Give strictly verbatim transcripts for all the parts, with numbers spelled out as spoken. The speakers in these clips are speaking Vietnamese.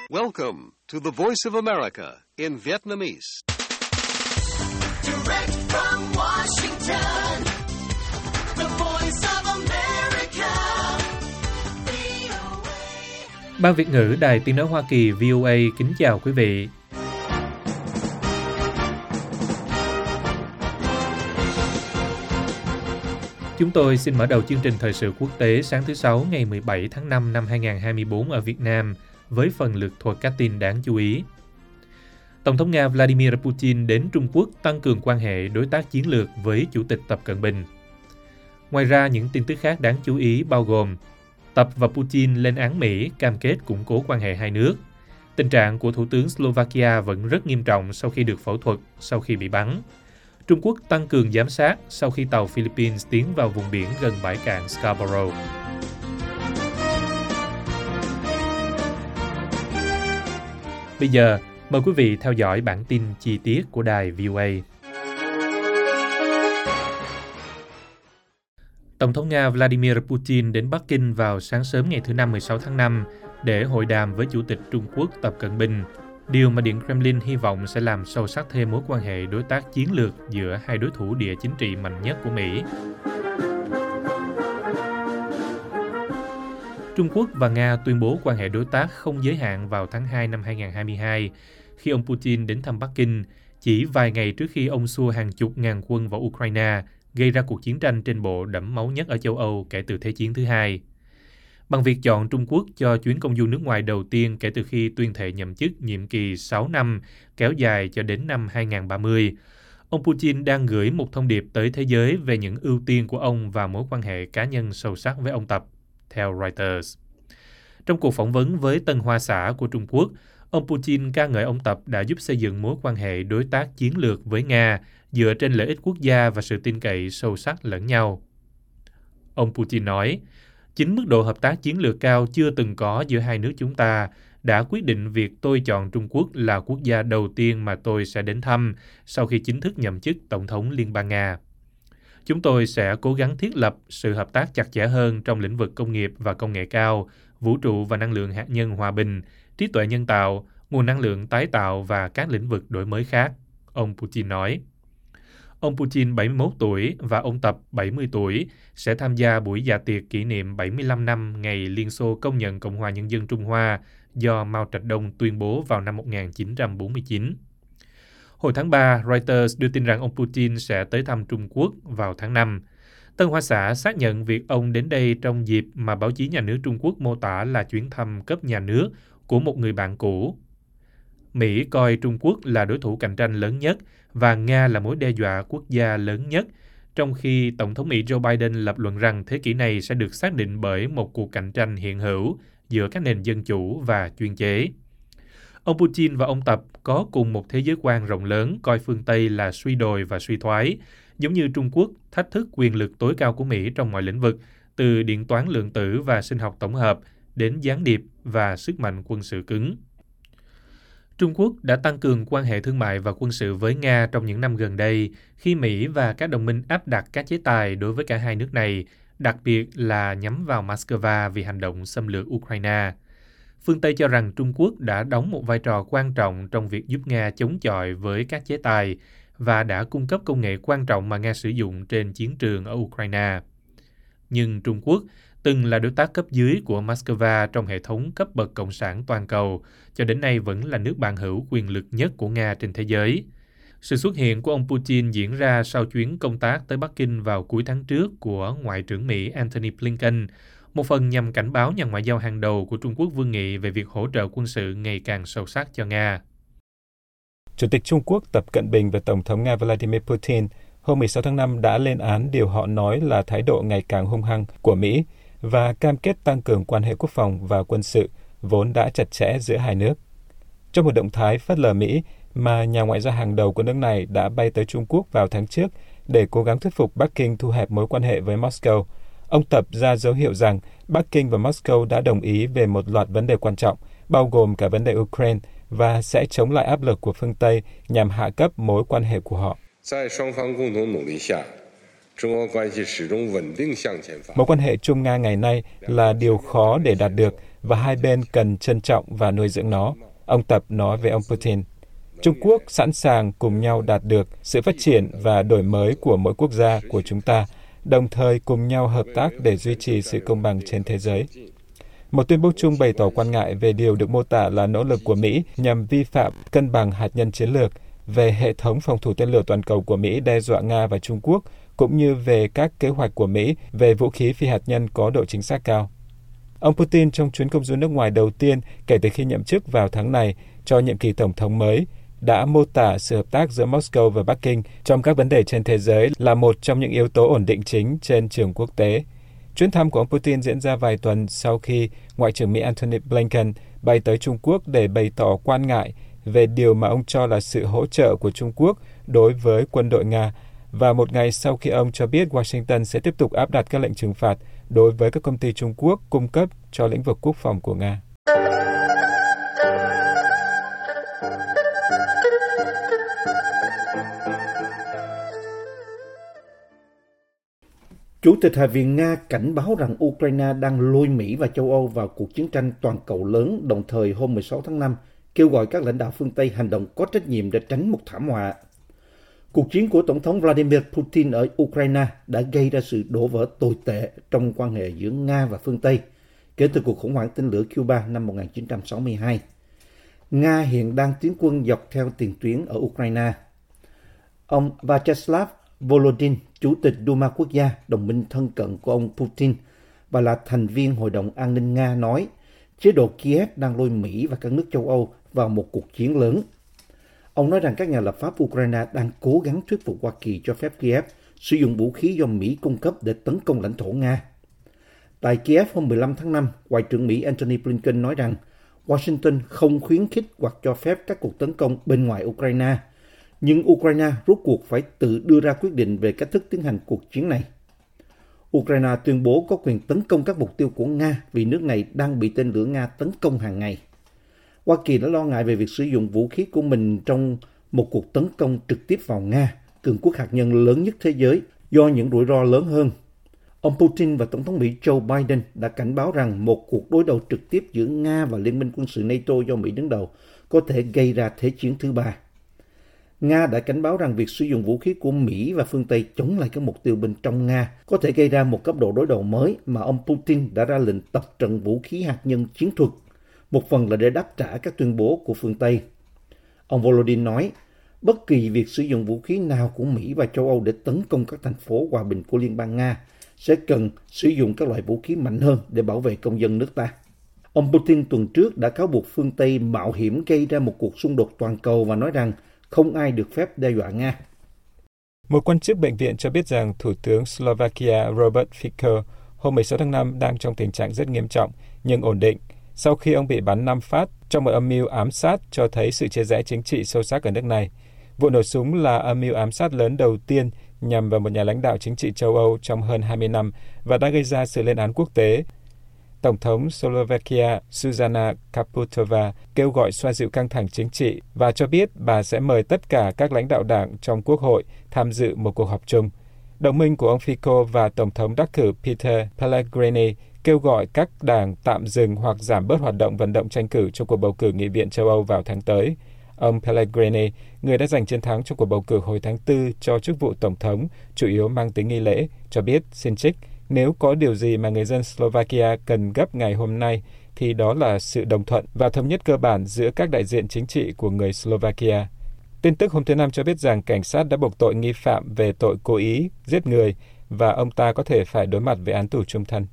Welcome to the Voice of America in Vietnamese. Direct from Washington, the Voice of America, vê o a. Ban Việt ngữ Đài Tiếng nói Hoa Kỳ vê o a kính chào quý vị. Chúng tôi xin mở đầu chương trình thời sự quốc tế sáng thứ Sáu ngày mười bảy tháng năm năm hai nghìn không trăm hai mươi tư ở Việt Nam với phần lược thuật các tin đáng chú ý. Tổng thống Nga Vladimir Putin đến Trung Quốc tăng cường quan hệ đối tác chiến lược với Chủ tịch Tập Cận Bình. Ngoài ra, những tin tức khác đáng chú ý bao gồm Tập và Putin lên án Mỹ cam kết củng cố quan hệ hai nước. Tình trạng của Thủ tướng Slovakia vẫn rất nghiêm trọng sau khi được phẫu thuật sau khi bị bắn. Trung Quốc tăng cường giám sát sau khi tàu Philippines tiến vào vùng biển gần bãi cạn Scarborough. Bây giờ, mời quý vị theo dõi bản tin chi tiết của đài vê o a. Tổng thống Nga Vladimir Putin đến Bắc Kinh vào sáng sớm ngày thứ Năm mười sáu tháng năm để hội đàm với Chủ tịch Trung Quốc Tập Cận Bình, điều mà Điện Kremlin hy vọng sẽ làm sâu sắc thêm mối quan hệ đối tác chiến lược giữa hai đối thủ địa chính trị mạnh nhất của Mỹ. Trung Quốc và Nga tuyên bố quan hệ đối tác không giới hạn vào tháng hai năm hai nghìn không trăm hai mươi hai, khi ông Putin đến thăm Bắc Kinh, chỉ vài ngày trước khi ông xua hàng chục ngàn quân vào Ukraine, gây ra cuộc chiến tranh trên bộ đẫm máu nhất ở châu Âu kể từ Thế chiến thứ hai. Bằng việc chọn Trung Quốc cho chuyến công du nước ngoài đầu tiên kể từ khi tuyên thệ nhậm chức nhiệm kỳ sáu năm, kéo dài cho đến năm hai nghìn không trăm ba mươi, ông Putin đang gửi một thông điệp tới thế giới về những ưu tiên của ông và mối quan hệ cá nhân sâu sắc với ông Tập, theo Reuters. Trong cuộc phỏng vấn với Tân Hoa Xã của Trung Quốc, ông Putin ca ngợi ông Tập đã giúp xây dựng mối quan hệ đối tác chiến lược với Nga dựa trên lợi ích quốc gia và sự tin cậy sâu sắc lẫn nhau. Ông Putin nói, chính mức độ hợp tác chiến lược cao chưa từng có giữa hai nước chúng ta đã quyết định việc tôi chọn Trung Quốc là quốc gia đầu tiên mà tôi sẽ đến thăm sau khi chính thức nhậm chức Tổng thống Liên bang Nga. Chúng tôi sẽ cố gắng thiết lập sự hợp tác chặt chẽ hơn trong lĩnh vực công nghiệp và công nghệ cao, vũ trụ và năng lượng hạt nhân hòa bình, trí tuệ nhân tạo, nguồn năng lượng tái tạo và các lĩnh vực đổi mới khác, ông Putin nói. Ông Putin bảy mươi mốt tuổi và ông Tập bảy mươi tuổi sẽ tham gia buổi dạ tiệc kỷ niệm bảy mươi lăm năm ngày Liên Xô công nhận Cộng hòa Nhân dân Trung Hoa do Mao Trạch Đông tuyên bố vào năm một nghìn chín trăm bốn mươi chín. Hồi tháng ba, Reuters đưa tin rằng ông Putin sẽ tới thăm Trung Quốc vào tháng năm. Tân Hoa Xã xác nhận việc ông đến đây trong dịp mà báo chí nhà nước Trung Quốc mô tả là chuyến thăm cấp nhà nước của một người bạn cũ. Mỹ coi Trung Quốc là đối thủ cạnh tranh lớn nhất và Nga là mối đe dọa quốc gia lớn nhất, trong khi Tổng thống Mỹ Joe Biden lập luận rằng thế kỷ này sẽ được xác định bởi một cuộc cạnh tranh hiện hữu giữa các nền dân chủ và chuyên chế. Ông Putin và ông Tập có cùng một thế giới quan rộng lớn coi phương Tây là suy đồi và suy thoái, giống như Trung Quốc thách thức quyền lực tối cao của Mỹ trong mọi lĩnh vực, từ điện toán lượng tử và sinh học tổng hợp đến gián điệp và sức mạnh quân sự cứng. Trung Quốc đã tăng cường quan hệ thương mại và quân sự với Nga trong những năm gần đây khi Mỹ và các đồng minh áp đặt các chế tài đối với cả hai nước này, đặc biệt là nhắm vào Moscow vì hành động xâm lược Ukraine. Phương Tây cho rằng Trung Quốc đã đóng một vai trò quan trọng trong việc giúp Nga chống chọi với các chế tài và đã cung cấp công nghệ quan trọng mà Nga sử dụng trên chiến trường ở Ukraine. Nhưng Trung Quốc từng là đối tác cấp dưới của Moscow trong hệ thống cấp bậc cộng sản toàn cầu, cho đến nay vẫn là nước bạn hữu quyền lực nhất của Nga trên thế giới. Sự xuất hiện của ông Putin diễn ra sau chuyến công tác tới Bắc Kinh vào cuối tháng trước của Ngoại trưởng Mỹ Antony Blinken, một phần nhằm cảnh báo nhà ngoại giao hàng đầu của Trung Quốc Vương Nghị về việc hỗ trợ quân sự ngày càng sâu sắc cho Nga. Chủ tịch Trung Quốc Tập Cận Bình và Tổng thống Nga Vladimir Putin hôm mười sáu tháng năm đã lên án điều họ nói là thái độ ngày càng hung hăng của Mỹ và cam kết tăng cường quan hệ quốc phòng và quân sự vốn đã chặt chẽ giữa hai nước. Trong một động thái phớt lờ Mỹ mà nhà ngoại giao hàng đầu của nước này đã bay tới Trung Quốc vào tháng trước để cố gắng thuyết phục Bắc Kinh thu hẹp mối quan hệ với Moscow, ông Tập ra dấu hiệu rằng Bắc Kinh và Moscow đã đồng ý về một loạt vấn đề quan trọng, bao gồm cả vấn đề Ukraine, và sẽ chống lại áp lực của phương Tây nhằm hạ cấp mối quan hệ của họ. Mối quan hệ Trung Nga ngày nay là điều khó để đạt được và hai bên cần trân trọng và nuôi dưỡng nó, ông Tập nói với ông Putin. Trung Quốc sẵn sàng cùng nhau đạt được sự phát triển và đổi mới của mỗi quốc gia của chúng ta, đồng thời cùng nhau hợp tác để duy trì sự công bằng trên thế giới. Một tuyên bố chung bày tỏ quan ngại về điều được mô tả là nỗ lực của Mỹ nhằm vi phạm cân bằng hạt nhân chiến lược, về hệ thống phòng thủ tên lửa toàn cầu của Mỹ đe dọa Nga và Trung Quốc, cũng như về các kế hoạch của Mỹ về vũ khí phi hạt nhân có độ chính xác cao. Ông Putin trong chuyến công du nước ngoài đầu tiên kể từ khi nhậm chức vào tháng này cho nhiệm kỳ tổng thống mới, đã mô tả sự hợp tác giữa Moscow và Bắc Kinh trong các vấn đề trên thế giới là một trong những yếu tố ổn định chính trên trường quốc tế. Chuyến thăm của ông Putin diễn ra vài tuần sau khi Ngoại trưởng Mỹ Antony Blinken bay tới Trung Quốc để bày tỏ quan ngại về điều mà ông cho là sự hỗ trợ của Trung Quốc đối với quân đội Nga, và một ngày sau khi ông cho biết Washington sẽ tiếp tục áp đặt các lệnh trừng phạt đối với các công ty Trung Quốc cung cấp cho lĩnh vực quốc phòng của Nga. Chủ tịch Hạ viện Nga cảnh báo rằng Ukraine đang lôi Mỹ và châu Âu vào cuộc chiến tranh toàn cầu lớn, đồng thời hôm mười sáu tháng năm kêu gọi các lãnh đạo phương Tây hành động có trách nhiệm để tránh một thảm họa. Cuộc chiến của Tổng thống Vladimir Putin ở Ukraine đã gây ra sự đổ vỡ tồi tệ trong quan hệ giữa Nga và phương Tây kể từ cuộc khủng hoảng tên lửa Cuba năm một nghìn chín trăm sáu mươi hai. Nga hiện đang tiến quân dọc theo tiền tuyến ở Ukraine. Ông Vyacheslav Volodin, Chủ tịch Duma Quốc gia, đồng minh thân cận của ông Putin và là thành viên Hội đồng An ninh Nga nói, chế độ Kiev đang lôi Mỹ và các nước châu Âu vào một cuộc chiến lớn. Ông nói rằng các nhà lập pháp Ukraine đang cố gắng thuyết phục Hoa Kỳ cho phép Kiev sử dụng vũ khí do Mỹ cung cấp để tấn công lãnh thổ Nga. Tại Kiev hôm mười lăm tháng năm, Ngoại trưởng Mỹ Antony Blinken nói rằng Washington không khuyến khích hoặc cho phép các cuộc tấn công bên ngoài Ukraine, nhưng Ukraine rốt cuộc phải tự đưa ra quyết định về cách thức tiến hành cuộc chiến này. Ukraine tuyên bố có quyền tấn công các mục tiêu của Nga vì nước này đang bị tên lửa Nga tấn công hàng ngày. Hoa Kỳ đã lo ngại về việc sử dụng vũ khí của mình trong một cuộc tấn công trực tiếp vào Nga, cường quốc hạt nhân lớn nhất thế giới, do những rủi ro lớn hơn. Ông Putin và Tổng thống Mỹ Joe Biden đã cảnh báo rằng một cuộc đối đầu trực tiếp giữa Nga và Liên minh quân sự NATO do Mỹ đứng đầu có thể gây ra thế chiến thứ ba. Nga đã cảnh báo rằng việc sử dụng vũ khí của Mỹ và phương Tây chống lại các mục tiêu bên trong Nga có thể gây ra một cấp độ đối đầu mới mà ông Putin đã ra lệnh tập trận vũ khí hạt nhân chiến thuật, một phần là để đáp trả các tuyên bố của phương Tây. Ông Volodin nói, bất kỳ việc sử dụng vũ khí nào của Mỹ và châu Âu để tấn công các thành phố hòa bình của Liên bang Nga sẽ cần sử dụng các loại vũ khí mạnh hơn để bảo vệ công dân nước ta. Ông Putin tuần trước đã cáo buộc phương Tây mạo hiểm gây ra một cuộc xung đột toàn cầu và nói rằng không ai được phép đe dọa Nga. Một quan chức bệnh viện cho biết rằng Thủ tướng Slovakia Robert Fico hôm mười sáu tháng năm đang trong tình trạng rất nghiêm trọng nhưng ổn định sau khi ông bị bắn năm phát trong một âm mưu ám sát cho thấy sự chia rẽ chính trị sâu sắc ở nước này. Vụ nổ súng là âm mưu ám sát lớn đầu tiên nhằm vào một nhà lãnh đạo chính trị châu Âu trong hơn hai mươi năm và đã gây ra sự lên án quốc tế. Tổng thống Slovakia Zuzana Kaputova kêu gọi xoa dịu căng thẳng chính trị và cho biết bà sẽ mời tất cả các lãnh đạo đảng trong quốc hội tham dự một cuộc họp chung. Đồng minh của ông Fico và Tổng thống đắc cử Peter Pellegrini kêu gọi các đảng tạm dừng hoặc giảm bớt hoạt động vận động tranh cử trong cuộc bầu cử Nghị viện châu Âu vào tháng tới. Ông Pellegrini, người đã giành chiến thắng trong cuộc bầu cử hồi tháng tư cho chức vụ Tổng thống, chủ yếu mang tính nghi lễ, cho biết, xin trích, nếu có điều gì mà người dân Slovakia cần gấp ngày hôm nay, thì đó là sự đồng thuận và thống nhất cơ bản giữa các đại diện chính trị của người Slovakia. Tin tức hôm thứ Năm cho biết rằng cảnh sát đã buộc tội nghi phạm về tội cố ý, giết người, và ông ta có thể phải đối mặt với án tù chung thân.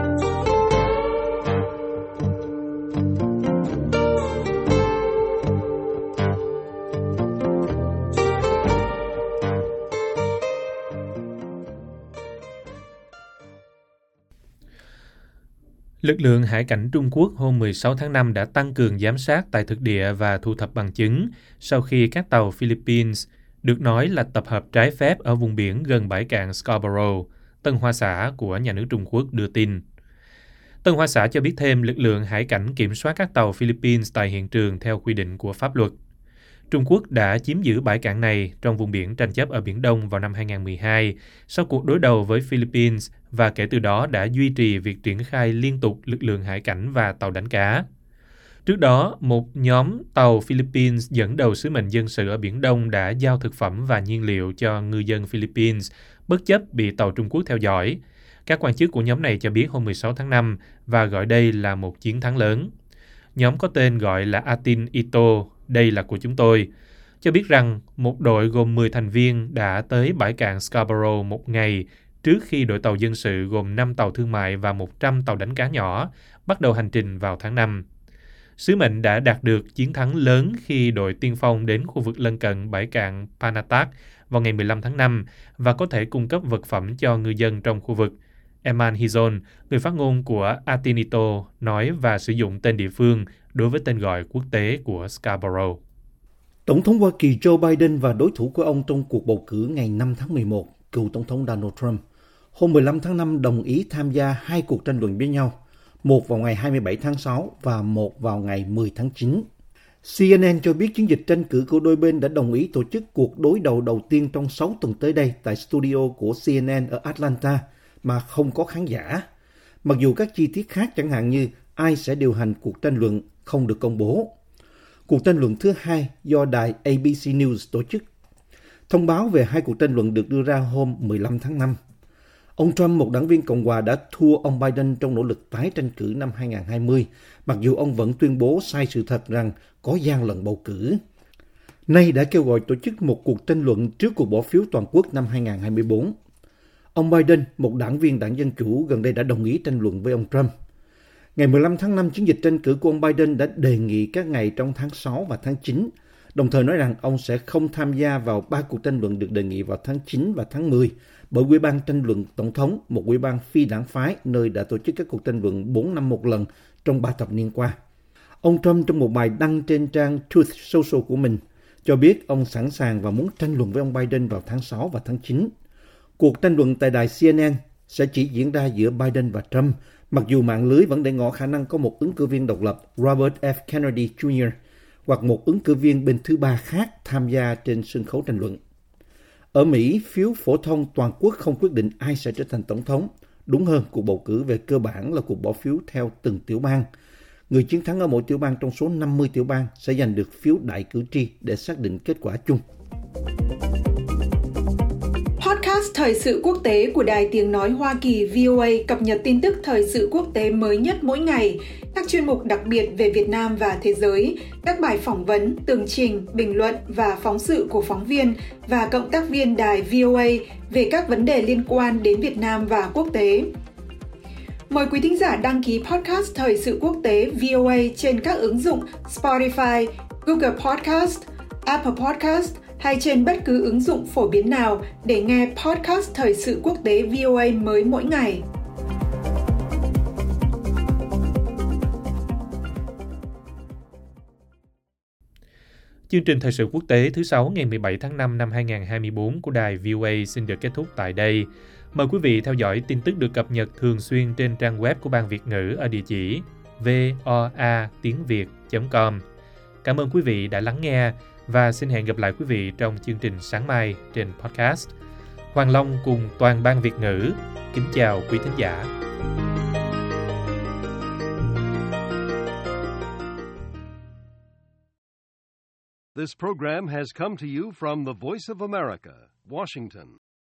Lực lượng hải cảnh Trung Quốc hôm mười sáu tháng năm đã tăng cường giám sát tại thực địa và thu thập bằng chứng sau khi các tàu Philippines được nói là tập hợp trái phép ở vùng biển gần bãi cạn Scarborough, Tân Hoa Xã của nhà nước Trung Quốc đưa tin. Tân Hoa Xã cho biết thêm lực lượng hải cảnh kiểm soát các tàu Philippines tại hiện trường theo quy định của pháp luật. Trung Quốc đã chiếm giữ bãi cạn này trong vùng biển tranh chấp ở Biển Đông vào năm hai nghìn không trăm mười hai sau cuộc đối đầu với Philippines và kể từ đó đã duy trì việc triển khai liên tục lực lượng hải cảnh và tàu đánh cá. Trước đó, một nhóm tàu Philippines dẫn đầu sứ mệnh dân sự ở Biển Đông đã giao thực phẩm và nhiên liệu cho ngư dân Philippines, bất chấp bị tàu Trung Quốc theo dõi. Các quan chức của nhóm này cho biết hôm mười sáu tháng năm và gọi đây là một chiến thắng lớn. Nhóm có tên gọi là Atin Ito, đây là của chúng tôi, cho biết rằng một đội gồm mười thành viên đã tới bãi cạn Scarborough một ngày trước khi đội tàu dân sự gồm năm tàu thương mại và một trăm tàu đánh cá nhỏ bắt đầu hành trình vào tháng năm. Sứ mệnh đã đạt được chiến thắng lớn khi đội tiên phong đến khu vực lân cận bãi cạn Panatak vào ngày mười lăm tháng năm và có thể cung cấp vật phẩm cho ngư dân trong khu vực. Eman Hizon, người phát ngôn của Atinito, nói và sử dụng tên địa phương đối với tên gọi quốc tế của Scarborough. Tổng thống Hoa Kỳ Joe Biden và đối thủ của ông trong cuộc bầu cử ngày năm tháng mười một, cựu Tổng thống Donald Trump, hôm mười lăm tháng năm đồng ý tham gia hai cuộc tranh luận với nhau, một vào ngày hai mươi bảy tháng sáu và một vào ngày mười tháng chín. xê en en cho biết chiến dịch tranh cử của đôi bên đã đồng ý tổ chức cuộc đối đầu đầu tiên trong sáu tuần tới đây tại studio của xê en en ở Atlanta mà không có khán giả, mặc dù các chi tiết khác chẳng hạn như ai sẽ điều hành cuộc tranh luận không được công bố. Cuộc tranh luận thứ hai do đài a bê xê News tổ chức. Thông báo về hai cuộc tranh luận được đưa ra hôm mười lăm tháng năm. Ông Trump, một đảng viên Cộng hòa, đã thua ông Biden trong nỗ lực tái tranh cử năm hai không hai không, mặc dù ông vẫn tuyên bố sai sự thật rằng có gian lận bầu cử. Nay đã kêu gọi tổ chức một cuộc tranh luận trước cuộc bỏ phiếu toàn quốc năm hai không hai tư. Ông Biden, một đảng viên Đảng Dân Chủ, gần đây đã đồng ý tranh luận với ông Trump. Ngày mười lăm tháng năm, chiến dịch tranh cử của ông Biden đã đề nghị các ngày trong tháng sáu và tháng chín, đồng thời nói rằng ông sẽ không tham gia vào ba cuộc tranh luận được đề nghị vào tháng chín và tháng mười bởi Ủy ban tranh luận Tổng thống, một ủy ban phi đảng phái nơi đã tổ chức các cuộc tranh luận bốn năm một lần trong ba thập niên qua. Ông Trump trong một bài đăng trên trang Truth Social của mình cho biết ông sẵn sàng và muốn tranh luận với ông Biden vào tháng sáu và tháng chín. Cuộc tranh luận tại đài xê en en sẽ chỉ diễn ra giữa Biden và Trump, mặc dù mạng lưới vẫn để ngỏ khả năng có một ứng cử viên độc lập Robert F. Kennedy Junior hoặc một ứng cử viên bên thứ ba khác tham gia trên sân khấu tranh luận. Ở Mỹ, phiếu phổ thông toàn quốc không quyết định ai sẽ trở thành tổng thống. Đúng hơn, cuộc bầu cử về cơ bản là cuộc bỏ phiếu theo từng tiểu bang. Người chiến thắng ở mỗi tiểu bang trong số năm mươi tiểu bang sẽ giành được phiếu đại cử tri để xác định kết quả chung. Podcast Thời sự quốc tế của Đài Tiếng Nói Hoa Kỳ vê o a cập nhật tin tức thời sự quốc tế mới nhất mỗi ngày, các chuyên mục đặc biệt về Việt Nam và thế giới, các bài phỏng vấn, tường trình, bình luận và phóng sự của phóng viên và cộng tác viên đài vê o a về các vấn đề liên quan đến Việt Nam và quốc tế. Mời quý thính giả đăng ký podcast Thời sự quốc tế vê o a trên các ứng dụng Spotify, Google Podcast, Apple Podcast hay trên bất cứ ứng dụng phổ biến nào để nghe podcast Thời sự quốc tế vê o a mới mỗi ngày. Chương trình Thời sự quốc tế thứ sáu ngày mười bảy tháng năm năm hai không hai tư của đài vê o a xin được kết thúc tại đây. Mời quý vị theo dõi tin tức được cập nhật thường xuyên trên trang web của Ban Việt ngữ ở địa chỉ voa tiếng việt chấm com. Cảm ơn quý vị đã lắng nghe và xin hẹn gặp lại quý vị trong chương trình sáng mai trên podcast. Hoàng Long cùng toàn Ban Việt ngữ kính chào quý thính giả. This program has come to you from the Voice of America, Washington.